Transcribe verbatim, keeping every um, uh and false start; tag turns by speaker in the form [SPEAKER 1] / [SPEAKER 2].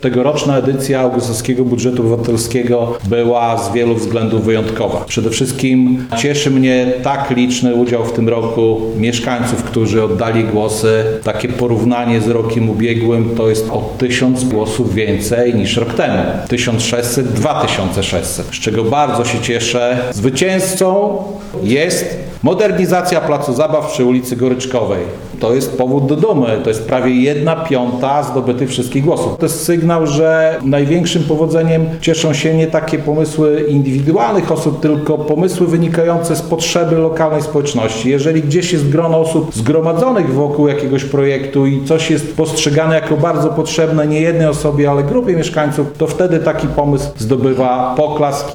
[SPEAKER 1] Tegoroczna edycja Augustowskiego Budżetu Obywatelskiego była z wielu względów wyjątkowa. Przede wszystkim cieszy mnie tak liczny udział w tym roku mieszkańców, którzy oddali głosy. Takie porównanie z rokiem ubiegłym to jest o tysiąc głosów więcej niż rok temu. tysiąc sześćset, dwa tysiące sześćset. Z czego bardzo się cieszę. Zwycięzcą jest modernizacja placu zabaw przy ulicy Goryczkowej. To jest powód do dumy. To jest prawie jedna piąta zdobytych wszystkich głosów. To jest sygnał, że największym powodzeniem cieszą się nie takie pomysły indywidualnych osób, tylko pomysły wynikające z potrzeby lokalnej społeczności. Jeżeli gdzieś jest grono osób zgromadzonych wokół jakiegoś projektu i coś jest postrzegane jako bardzo potrzebne nie jednej osobie, ale grupie mieszkańców, to wtedy taki pomysł zdobywa poklask.